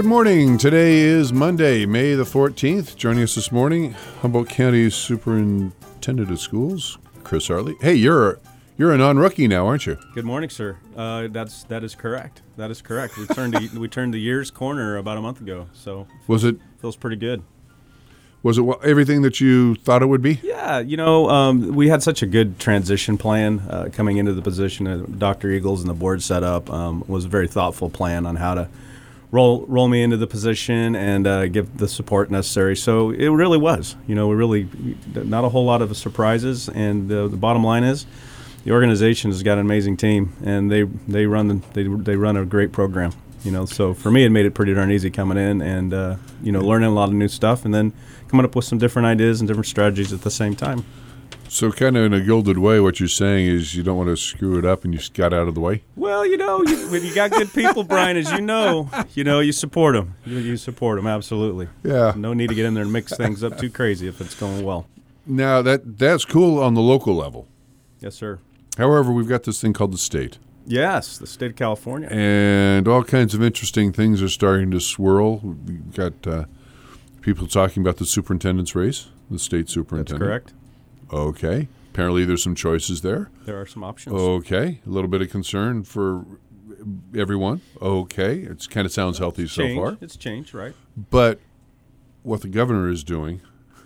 Good morning. Today is Monday, May the 14th. Joining us this morning, Humboldt County Superintendent of Schools, Chris Hartley. Hey, you're a non-rookie now, aren't you? Good morning, sir. That is correct. That is correct. We turned the year's corner about a month ago, so feels pretty good. Was it everything that you thought it would be? Yeah, we had such a good transition plan coming into the position. Dr. Eagles and the board set up was a very thoughtful plan on how to roll me into the position and give the support necessary. So it really was. We really not a whole lot of surprises. And the bottom line is, the organization has got an amazing team, and they run a great program. So for me, it made it pretty darn easy coming in and learning a lot of new stuff, and then coming up with some different ideas and different strategies at the same time. So kind of in a gilded way, what you're saying is you don't want to screw it up and you just got out of the way? Well, when you got good people, Brian, as you support them. You support them, absolutely. Yeah. No need to get in there and mix things up too crazy if it's going well. Now, that's cool on the local level. Yes, sir. However, we've got this thing called the state. Yes, the state of California. And all kinds of interesting things are starting to swirl. We've got people talking about the superintendent's race, the state superintendent. That's correct. Okay. Apparently there's some choices there. There are some options. Okay. A little bit of concern for everyone. Okay. It kind of sounds healthy so far. It's changed, right? But what the governor is doing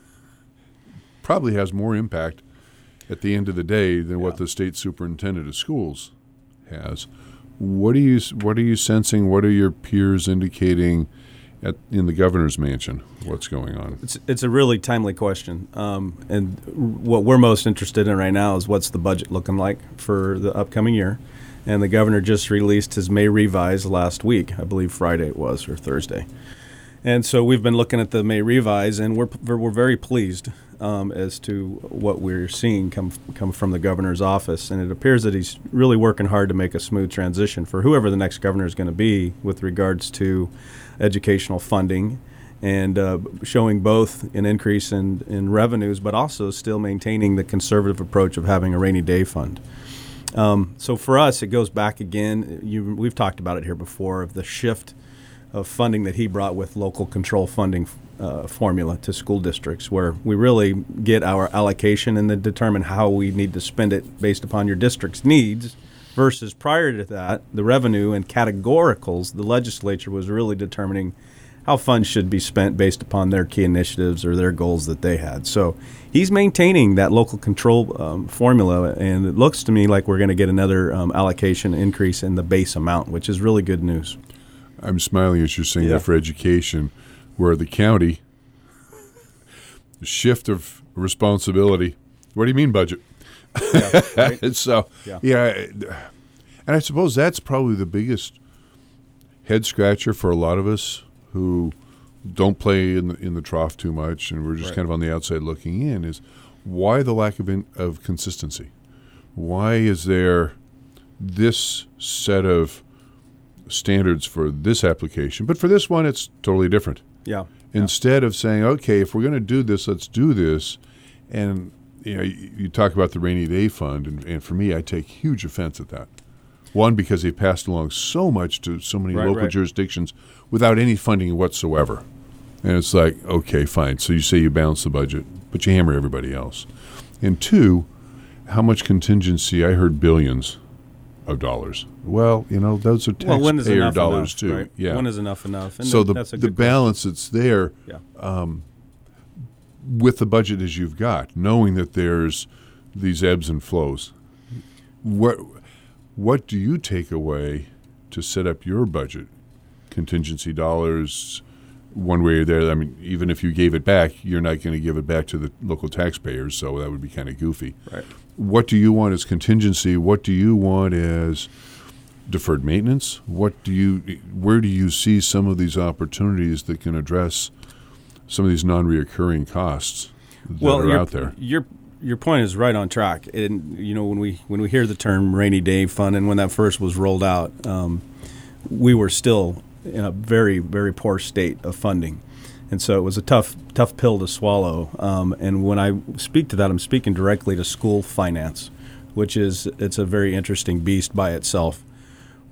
probably has more impact at the end of the day than what the state superintendent of schools has. What are you sensing? What are your peers indicating in the governor's mansion? What's going on? It's a really timely question, and what we're most interested in right now is what's the budget looking like for the upcoming year. And the governor just released his May revise last week, I believe Friday it was, or Thursday. And so we've been looking at the May revise, and we're very pleased as to what we're seeing come from the governor's office. And it appears that he's really working hard to make a smooth transition for whoever the next governor is going to be with regards to educational funding and showing both an increase in revenues, but also still maintaining the conservative approach of having a rainy day fund. So for us, it goes back again. We've talked about it here before, of the shift of funding that he brought with local control funding formula to school districts, where we really get our allocation and then determine how we need to spend it based upon your district's needs, versus prior to that, the revenue and categoricals, the legislature was really determining how funds should be spent based upon their key initiatives or their goals that they had. So he's maintaining that local control formula, and it looks to me like we're going to get another allocation increase in the base amount, which is really good news. I'm smiling as you're saying that for education, where the county, the shift of responsibility. What do you mean budget? Yeah, right? So, and I suppose that's probably the biggest head scratcher for a lot of us who don't play in the trough too much, and we're just kind of on the outside looking in, is why the lack of consistency? Why is there this set of standards for this application, but for this one it's totally different? Instead of saying, okay, if we're going to do this, let's do this. And you talk about the rainy day fund, and for me, I take huge offense at that. One, because they passed along so much to so many local jurisdictions without any funding whatsoever. And it's like, okay, fine. So you say you balance the budget, but you hammer everybody else. And two, how much contingency? I heard billions of dollars. Well, those are taxpayer dollars enough, too. Right? Yeah. When is enough? And so that's a the good balance that's there with the budget as you've got, knowing that there's these ebbs and flows. What do you take away to set up your budget? Contingency dollars, one way or the other. I mean, even if you gave it back, you're not going to give it back to the local taxpayers, so that would be kind of goofy. Right. What do you want as contingency? What do you want as deferred maintenance? Where do you see some of these opportunities that can address some of these non-reoccurring costs that are out there? Your point is right on track. And when we hear the term rainy day fund, and when that first was rolled out, we were still in a very, very poor state of funding. And so it was a tough pill to swallow. And when I speak to that, I'm speaking directly to school finance, it's a very interesting beast by itself,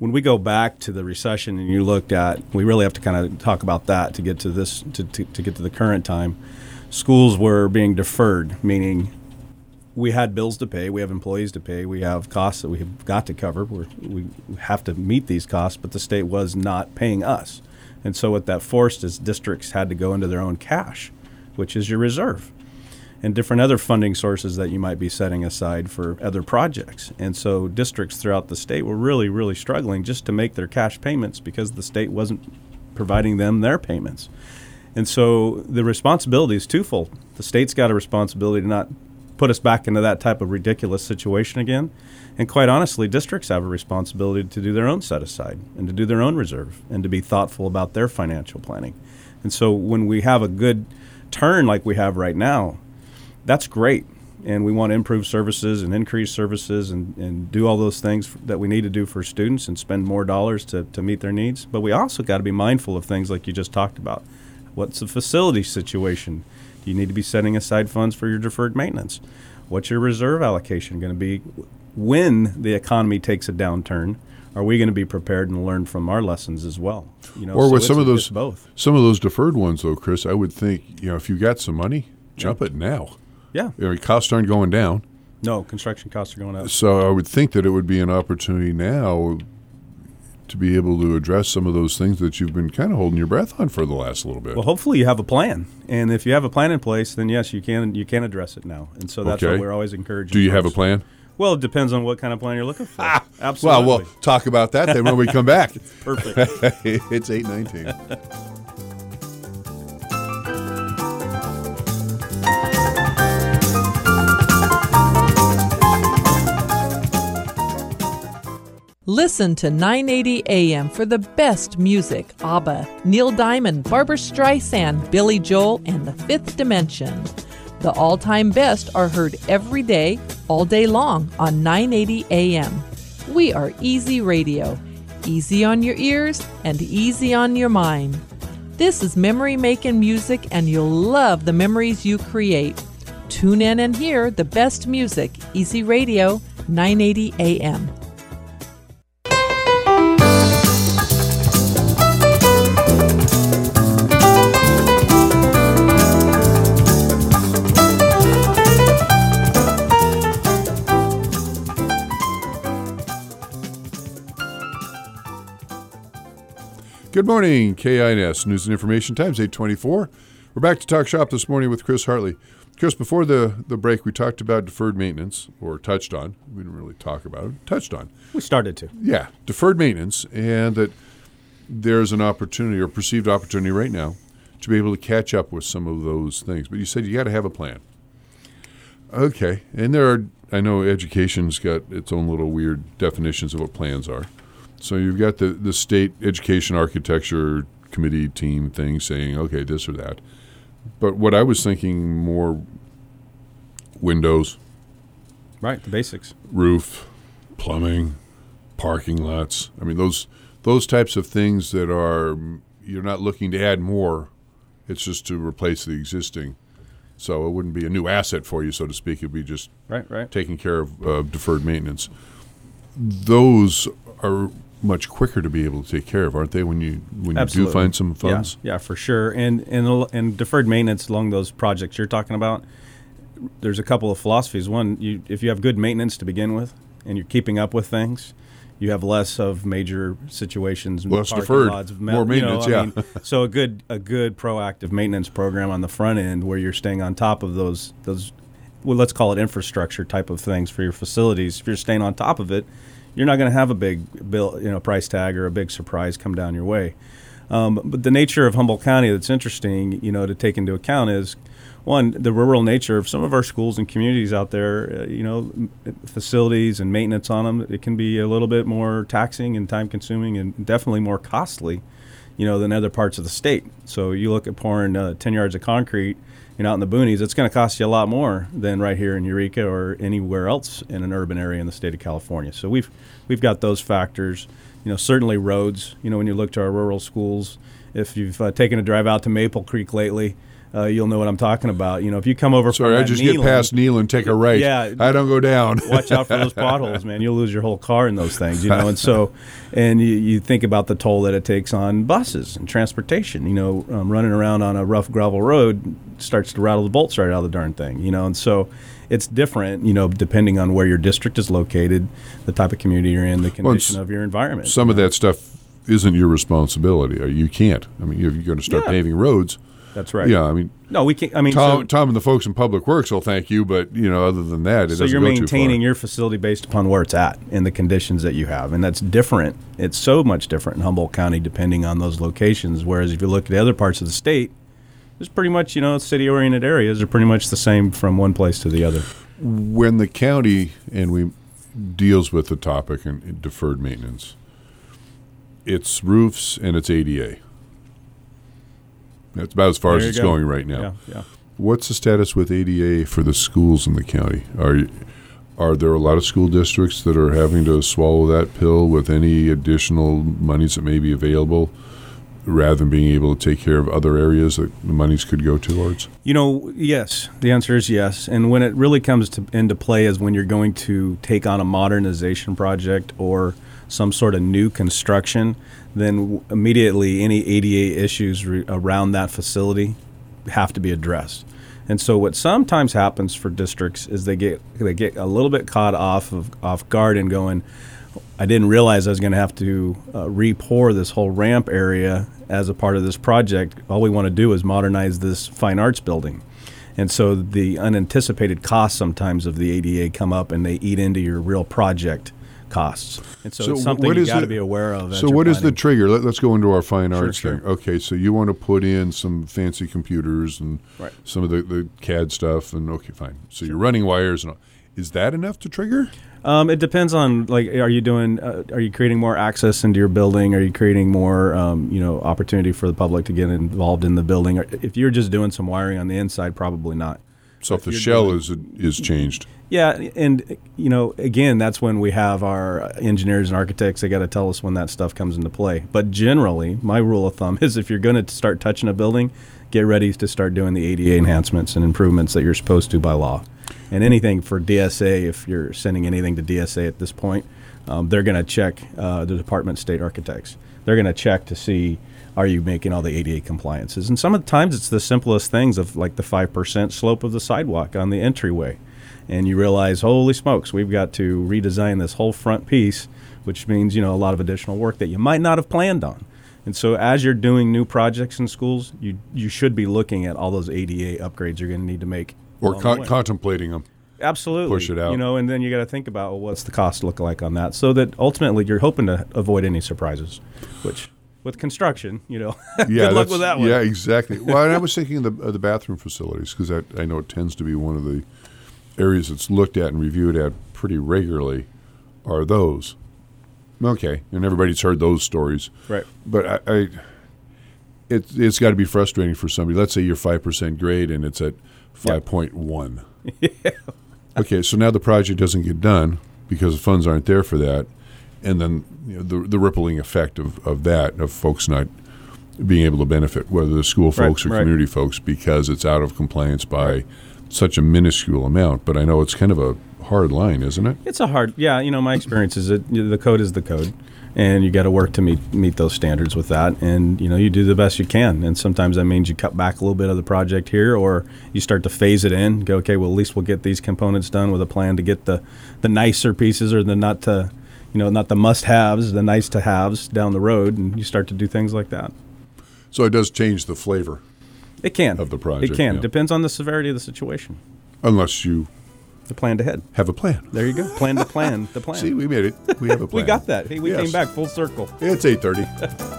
when we go back to the recession and you looked at, we really have to kind of talk about that to get to this, to get to the current time. Schools were being deferred, meaning we had bills to pay, we have employees to pay, we have costs that we have got to cover. We have to meet these costs, but the state was not paying us. And so what that forced is districts had to go into their own cash, which is your reserve, and different other funding sources that you might be setting aside for other projects. And so districts throughout the state were really, really struggling just to make their cash payments because the state wasn't providing them their payments. And so the responsibility is twofold. The state's got a responsibility to not put us back into that type of ridiculous situation again. And quite honestly, districts have a responsibility to do their own set aside and to do their own reserve and to be thoughtful about their financial planning. And so when we have a good turn like we have right now, that's great. And we want to improve services and increase services and do all those things that we need to do for students and spend more dollars to meet their needs. But we also got to be mindful of things like you just talked about. What's the facility situation? Do you need to be setting aside funds for your deferred maintenance? What's your reserve allocation going to be? When the economy takes a downturn, are we going to be prepared and learn from our lessons as well? Or with some of those deferred ones, though, Chris, I would think, if you got some money, jump it now. Yeah. Costs aren't going down. No, construction costs are going up. So I would think that it would be an opportunity now to be able to address some of those things that you've been kind of holding your breath on for the last little bit. Well, hopefully you have a plan. And if you have a plan in place, then yes, you can address it now. And so that's what we're always encouraging. Do you have a plan? Well, it depends on what kind of plan you're looking for. Absolutely. Well, we'll talk about that then when we come back. Perfect. It's 8:19. Listen to 980 AM for the best music. ABBA, Neil Diamond, Barbra Streisand, Billy Joel, and The Fifth Dimension. The all-time best are heard every day, all day long on 980 AM. We are Easy Radio. Easy on your ears and easy on your mind. This is memory-making music, and you'll love the memories you create. Tune in and hear the best music. Easy Radio, 980 AM. Good morning, KINS News and Information Times, 8:24. We're back to Talk Shop this morning with Chris Hartley. Chris, before the break, we talked about deferred maintenance, or touched on. We didn't really talk about it. Touched on. We started to. Yeah, deferred maintenance, and that there's an opportunity or perceived opportunity right now to be able to catch up with some of those things. But you said you got to have a plan. Okay, and I know education's got its own little weird definitions of what plans are. So you've got the state education architecture committee team thing saying, okay, this or that. But what I was thinking more windows. Right, the basics. Roof, plumbing, parking lots. I mean, those types of things that are, you're not looking to add more. It's just to replace the existing. So it wouldn't be a new asset for you, so to speak. It'd be just right. taking care of deferred maintenance. Those are much quicker to be able to take care of, aren't they, when you do find some funds? Yeah, for sure. And deferred maintenance along those projects you're talking about, there's a couple of philosophies. One, if you have good maintenance to begin with and you're keeping up with things, you have less of major situations. Less deferred, more maintenance, So a good proactive maintenance program on the front end where you're staying on top of those well, let's call it infrastructure type of things for your facilities. If you're staying on top of it, you're not going to have a big bill, price tag or a big surprise come down your way. But the nature of Humboldt County that's interesting, to take into account is, one, the rural nature of some of our schools and communities out there. Facilities and maintenance on them, it can be a little bit more taxing and time-consuming and definitely more costly, than other parts of the state. So you look at pouring 10 yards of concrete, out in the boonies, it's going to cost you a lot more than right here in Eureka or anywhere else in an urban area in the state of California. So we've got those factors. Certainly roads. When you look to our rural schools, if you've taken a drive out to Maple Creek lately, you'll know what I'm talking about. If you come over Sorry, from I just get past Neal and take a right. Yeah. I don't go down. Watch out for those potholes, man. You'll lose your whole car in those things, And so, you think about the toll that it takes on buses and transportation. Running around on a rough gravel road starts to rattle the bolts right out of the darn thing. And so it's different, depending on where your district is located, the type of community you're in, the condition of your environment. Some of that stuff isn't your responsibility. You can't. If you're going to start paving roads. That's right. Yeah, no, we can't. Tom and the folks in Public Works will thank you, but other than that, it doesn't go too far. So you're maintaining your facility based upon where it's at and the conditions that you have, and that's different. It's so much different in Humboldt County depending on those locations. Whereas if you look at the other parts of the state, there's pretty much city-oriented areas are pretty much the same from one place to the other. When the county deals with the topic and deferred maintenance, it's roofs and it's ADA. That's about as far as it's going right now. Yeah. What's the status with ADA for the schools in the county? Are there a lot of school districts that are having to swallow that pill with any additional monies that may be available, rather than being able to take care of other areas that the monies could go towards? Yes. The answer is yes. And when it really comes into play is when you're going to take on a modernization project or some sort of new construction, then immediately any ADA issues around that facility have to be addressed. And so what sometimes happens for districts is they get a little bit caught off guard and going, I didn't realize I was going to have to re-pour this whole ramp area as a part of this project. All we want to do is modernize this fine arts building. And so the unanticipated costs sometimes of the ADA come up and they eat into your real project costs. And so it's something you got to be aware of. So what is the trigger? Let's go into our fine arts thing. Okay, so you want to put in some fancy computers and some of the CAD stuff, and okay, fine. So you're running wires. And all. Is that enough to trigger? It depends on, are you creating more access into your building? Are you creating more, opportunity for the public to get involved in the building? If you're just doing some wiring on the inside, probably not. So if the shell is changed. Yeah, and again, that's when we have our engineers and architects. They got to tell us when that stuff comes into play. But generally, my rule of thumb is if you're going to start touching a building, get ready to start doing the ADA enhancements and improvements that you're supposed to by law. And anything for DSA, if you're sending anything to DSA at this point, they're going to check the Department of State Architects. They're going to check to see, are you making all the ADA compliances? And some of the times it's the simplest things of like the 5% slope of the sidewalk on the entryway. And you realize, holy smokes, we've got to redesign this whole front piece, which means, a lot of additional work that you might not have planned on. And so as you're doing new projects in schools, you should be looking at all those ADA upgrades you're going to need to make. Or contemplating them. Absolutely. Push it out. And then you got to think about, what's the cost look like on that, so that ultimately you're hoping to avoid any surprises, which with construction, good luck with that one. Yeah, exactly. Well, I was thinking of the bathroom facilities, because I know it tends to be one of the areas that's looked at and reviewed at pretty regularly, are those. Okay, and everybody's heard those stories. Right. But it's got to be frustrating for somebody. Let's say you're 5% grade and it's at 5.1. Yeah. Okay, so now the project doesn't get done because the funds aren't there for that, and then the rippling effect of that, of folks not being able to benefit, whether they're school folks or community folks, because it's out of compliance by such a minuscule amount. But I know it's kind of a hard line, isn't it? It's a hard, my experience is that the code is the code, and you got to work to meet those standards with that, and you do the best you can. And sometimes that means you cut back a little bit of the project here, or you start to phase it in. Go, okay, well, at least we'll get these components done with a plan to get the nicer pieces, or the not the must-haves, the nice-to-haves down the road, and you start to do things like that. So it does change the flavor. It can of the project. It can. Yeah. Depends on the severity of the situation. Unless you. The plan ahead. Have a plan. There you go. Plan to plan. The plan. See, we made it. We have a plan. We got that. Hey, we came back full circle. It's 8:30.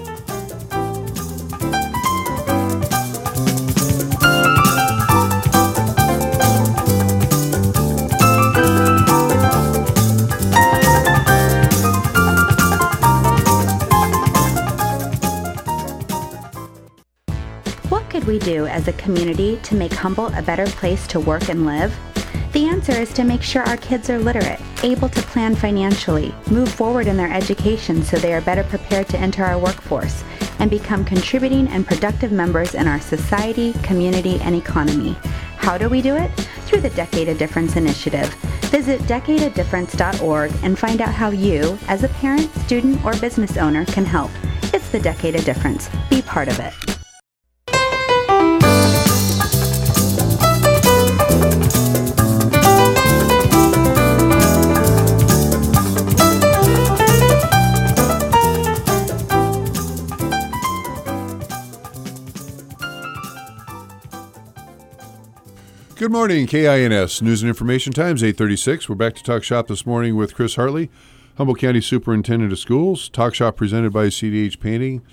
What could we do as a community to make Humboldt a better place to work and live? The answer is to make sure our kids are literate, able to plan financially, move forward in their education so they are better prepared to enter our workforce, and become contributing and productive members in our society, community, and economy. How do we do it? Through the Decade of Difference initiative. Visit decadeofdifference.org and find out how you, as a parent, student, or business owner, can help. It's the Decade of Difference. Be part of it. Good morning, KINS News and Information Times, 8:36. We're back to Talk Shop this morning with Chris Hartley, Humboldt County Superintendent of Schools. Talk Shop presented by CDH Painting,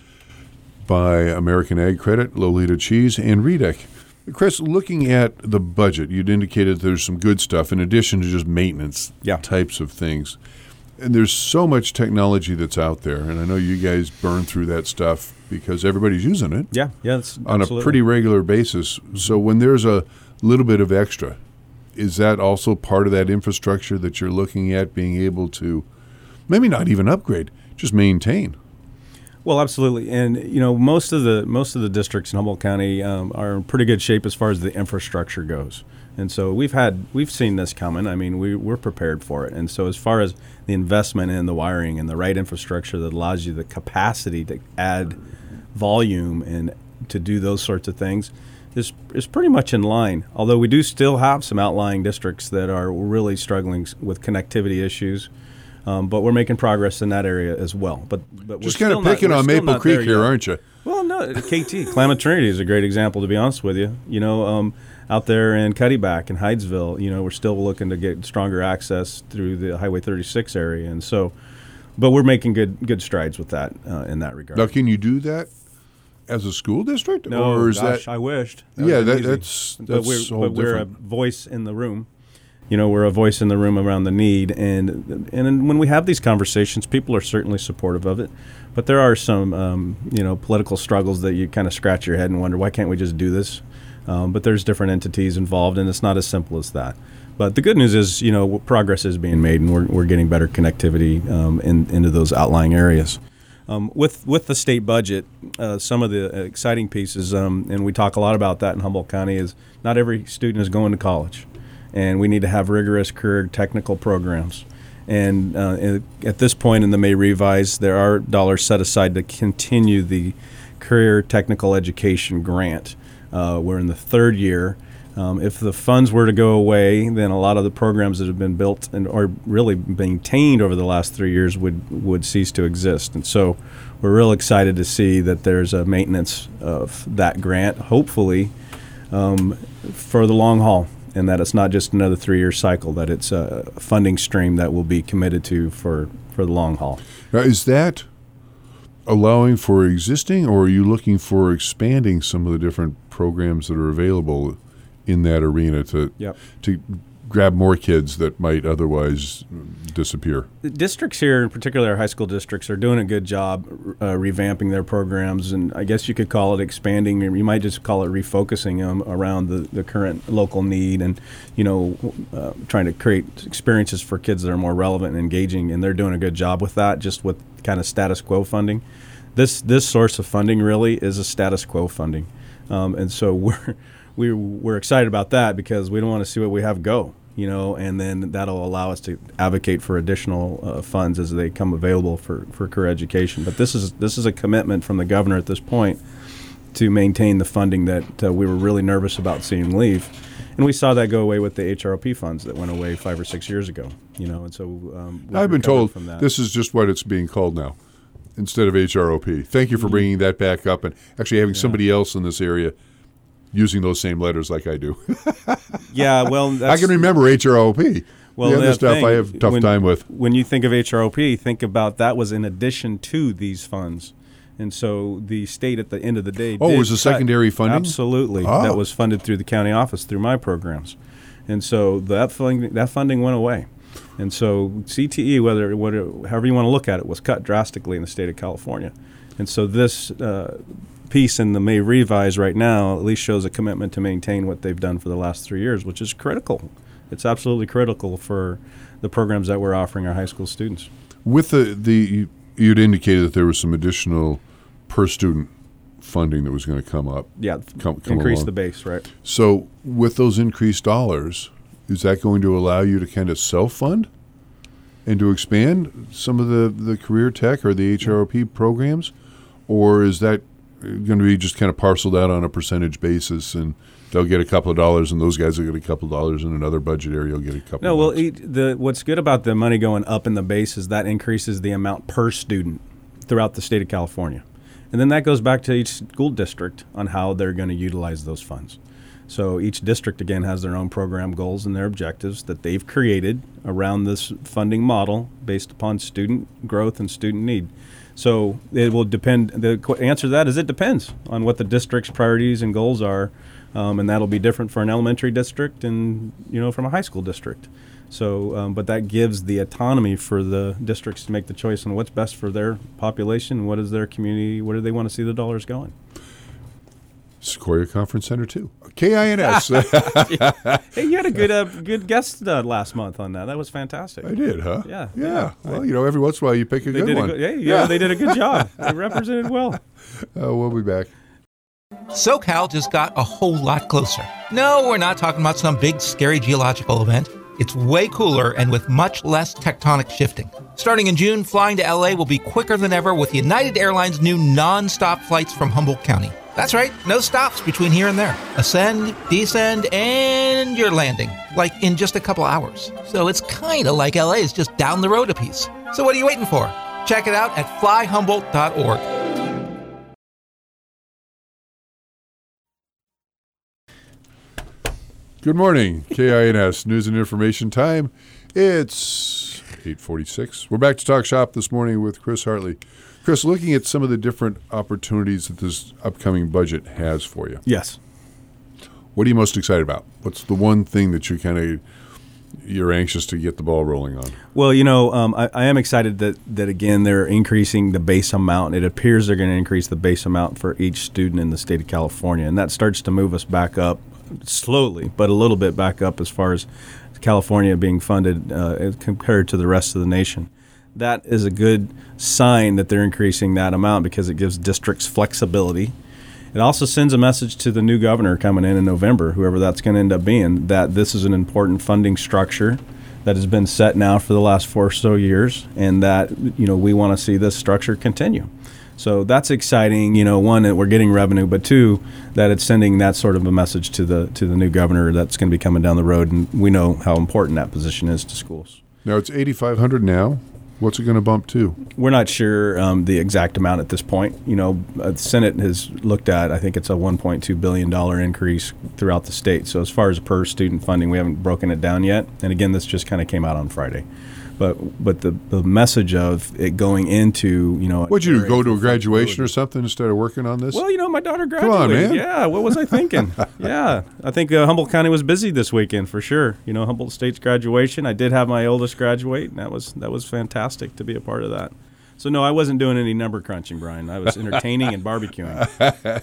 by American Ag Credit, Lolita Cheese, and Redec. Chris, looking at the budget, you'd indicated there's some good stuff in addition to just maintenance types of things. And there's so much technology that's out there, and I know you guys burn through that stuff because everybody's using it on a pretty regular basis. So when there's a little bit of extra, is that also part of that infrastructure that you're looking at being able to maybe not even upgrade, just maintain? Well, absolutely. And most of the districts in Humboldt County are in pretty good shape as far as the infrastructure goes. And so we've seen this coming. I mean, we're prepared for it. And so as far as the investment in the wiring and the right infrastructure that allows you the capacity to add volume and to do those sorts of things is pretty much in line. Although we do still have some outlying districts that are really struggling with connectivity issues. But we're making progress in that area as well. But just kind of picking on Maple Creek here, aren't you? Well, no, KT, Klamath Trinity is a great example, to be honest with you. Out there in Cuddyback and Hydesville, we're still looking to get stronger access through the Highway 36 area. And so, but we're making good strides with that in that regard. Now, can you do that as a school district? No, or is gosh, I wished. That's but we're a voice in the room. We're a voice in the room around the need, and when we have these conversations, people are certainly supportive of it. But there are some, political struggles that you kind of scratch your head and wonder, why can't we just do this? But there's different entities involved, and it's not as simple as that. But the good news is, progress is being made, and we're getting better connectivity into those outlying areas. With the state budget, some of the exciting pieces, and we talk a lot about that in Humboldt County, is not every student is going to college. And we need to have rigorous career technical programs. And at this point in the May revise, there are dollars set aside to continue the career technical education grant. We're in the third year. If the funds were to go away, then a lot of the programs that have been built and or really maintained over the last 3 years would cease to exist. And so we're real excited to see that there's a maintenance of that grant, hopefully, for the long haul. And that it's not just another 3-year cycle, that it's a funding stream that will be committed to for the long haul. Now, is that allowing for existing, or are you looking for expanding some of the different programs that are available in that arena to grab more kids that might otherwise disappear? The districts here, in particular our high school districts, are doing a good job revamping their programs, and I guess you could call it expanding, or you might just call it refocusing them around the current local need, and trying to create experiences for kids that are more relevant and engaging, and they're doing a good job with that, just with kind of status quo funding. This source of funding really is a status quo funding, and so we're excited about that because we don't want to see what we have go. And then that'll allow us to advocate for additional funds as they come available for career education. But this is a commitment from the governor at this point to maintain the funding that we were really nervous about seeing leave. And we saw that go away with the HROP funds that went away 5 or 6 years ago. And so I've been told this is just what it's being called now, instead of HROP. Thank you for bringing that back up and actually having somebody else in this area using those same letters like I do. Yeah, well, I can remember HROP. Well, the other stuff I have a tough time with. When you think of HROP, think about that was in addition to these funds. And so the state at the end of the day it was a secondary funding? Absolutely. That was funded through the county office through my programs. And so that funding went away. And so CTE, however you want to look at it, was cut drastically in the state of California. And so this piece in the May revise right now at least shows a commitment to maintain what they've done for the last 3 years, which is critical. It's absolutely critical for the programs that we're offering our high school students. With you'd indicated that there was some additional per student funding that was going to come up. Yeah, come increase along. the base, right? So with those increased dollars, is that going to allow you to kind of self-fund and to expand some of the career tech or the HROP programs? Or is that going to be just kind of parceled out on a percentage basis, and they'll get a couple of dollars, and those guys will get a couple of dollars, and another budget area will get a couple of dollars? What's good about the money going up in the base is that increases the amount per student throughout the state of California. And then that goes back to each school district on how they're going to utilize those funds. So each district, again, has their own program goals and their objectives that they've created around this funding model based upon student growth and student need. So it will depend. The answer to that is it depends on what the district's priorities and goals are, and that'll be different for an elementary district and from a high school district. So, but that gives the autonomy for the districts to make the choice on what's best for their population, what is their community, where do they want to see the dollars going. Sequoia Conference Center 2. KINS. Hey, you had a good guest last month on that. That was fantastic. I did, huh? Yeah. Well, every once in a while you pick a good one. They did a good job. They represented well. We'll be back. SoCal just got a whole lot closer. No, we're not talking about some big, scary geological event. It's way cooler and with much less tectonic shifting. Starting in June, flying to LA will be quicker than ever with United Airlines' new non-stop flights from Humboldt County. That's right, no stops between here and there. Ascend, descend, and you're landing, like in just a couple hours. So it's kind of like LA is just down the road a piece. So what are you waiting for? Check it out at flyhumboldt.org. Good morning, KINS News and Information Time. It's 8:46. We're back to Talk Shop this morning with Chris Hartley. Chris, looking at some of the different opportunities that this upcoming budget has for you. Yes. What are you most excited about? What's the one thing that you're anxious to get the ball rolling on? Well, I am excited that again they're increasing the base amount. It appears they're going to increase the base amount for each student in the state of California, and that starts to move us back up slowly, but a little bit back up as far as California being funded compared to the rest of the nation. That is a good sign that they're increasing that amount because it gives districts flexibility. It also sends a message to the new governor coming in November, whoever that's going to end up being, that this is an important funding structure that has been set now for the last 4 or so years, and that we want to see this structure continue. So that's exciting. One, that we're getting revenue, but two, that it's sending that sort of a message to the new governor that's going to be coming down the road, and we know how important that position is to schools. Now it's $8,500 now. What's it going to bump to? We're not sure the exact amount at this point. The Senate has looked at, I think it's a $1.2 billion increase throughout the state. So as far as per student funding, we haven't broken it down yet. And again, this just kind of came out on Friday. But the message of it going into, What'd you do, go to a graduation or something instead of working on this? Well, my daughter graduated. Come on, man. Yeah, what was I thinking? Yeah, I think Humboldt County was busy this weekend for sure. Humboldt State's graduation. I did have my oldest graduate, and that was fantastic to be a part of that. So no, I wasn't doing any number crunching, Brian. I was entertaining and barbecuing.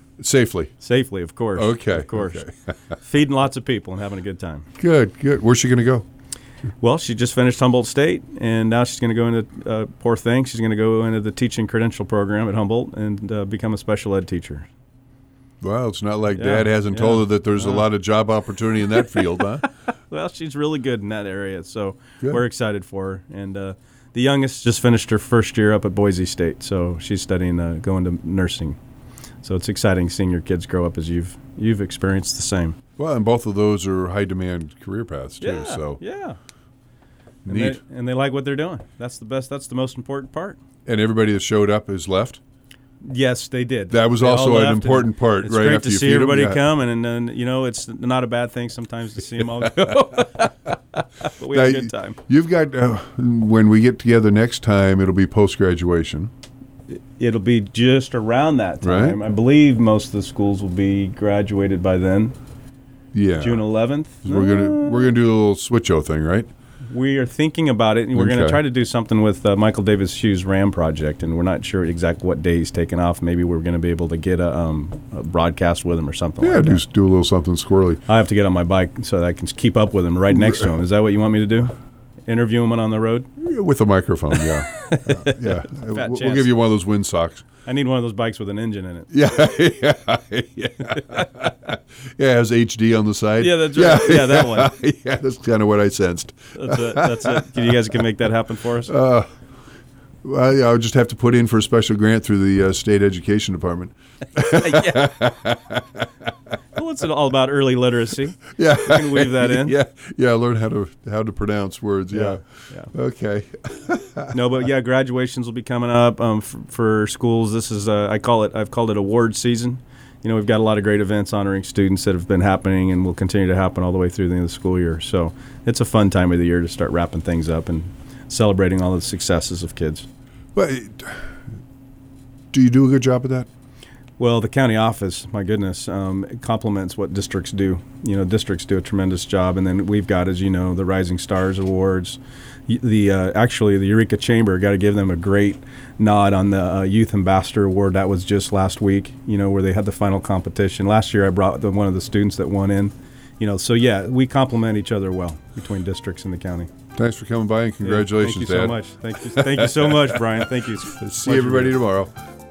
Safely, of course. Okay. Of course. Okay. Feeding lots of people and having a good time. Good. Where's she going to go? Well, she just finished Humboldt State, and now she's going to go into, poor thing, she's going to go into the teaching credential program at Humboldt and become a special ed teacher. Well, it's not like Dad hasn't told her that there's a lot of job opportunity in that field, huh? Well, she's really good in that area, so good. We're excited for her. And the youngest just finished her first year up at Boise State, so she's studying, going to nursing. So it's exciting seeing your kids grow up as you've experienced the same. Well, and both of those are high-demand career paths, too. Yeah, so yeah. Neat. And they like what they're doing. That's the best. That's the most important part. And everybody that showed up is left? Yes, they did. That was they also an important part, it's right great after to you see feed everybody them. come, and then it's not a bad thing sometimes to see them all go. But we had a good time. You've got when we get together next time, it'll be post-graduation. It'll be just around that time. Right. I believe most of the schools will be graduated by then. Yeah, June 11th. We're gonna do a little switch-o thing, right? We are thinking about it, and we're going to Okay. try to do something with Michael Davis Hughes RAM project, and we're not sure exactly what day he's taking off. Maybe we're going to be able to get a broadcast with him or something Yeah, like that. do a little something squirrely. I have to get on my bike so that I can keep up with him right next to him. Is that what you want me to do? Interview him on the road? With a microphone, yeah. Yeah. We'll chance. give you one of those wind socks. I need one of those bikes with an engine in it. Yeah. Yeah, it has HD on the side. Yeah, that's right. Yeah, that one. Yeah, that's kind of what I sensed. That's it. You guys can make that happen for us? Well, yeah, I'll just have to put in for a special grant through the state education department. Yeah. Well, it's all about early literacy. Yeah, you can weave that in. Yeah. Learn how to pronounce words. Yeah. Okay. No, but yeah, graduations will be coming up for schools. This is I've called it award season. You know, we've got a lot of great events honoring students that have been happening and will continue to happen all the way through the end of the school year. So it's a fun time of the year to start wrapping things up and celebrating all the successes of kids. But do you do a good job of that? Well, the county office, my goodness, it complements what districts do. You know, districts do a tremendous job, and then we've got, as you know, the Rising Stars Awards. Actually, the Eureka Chamber, got to give them a great nod on the Youth Ambassador Award. That was just last week, you know, where they had the final competition. Last year, I brought one of the students that won in. You know, so yeah, we complement each other well between districts and the county. Thanks for coming by, and congratulations, Dad. Thank you so much. Thank you so much, Brian. Thank you. See everybody tomorrow.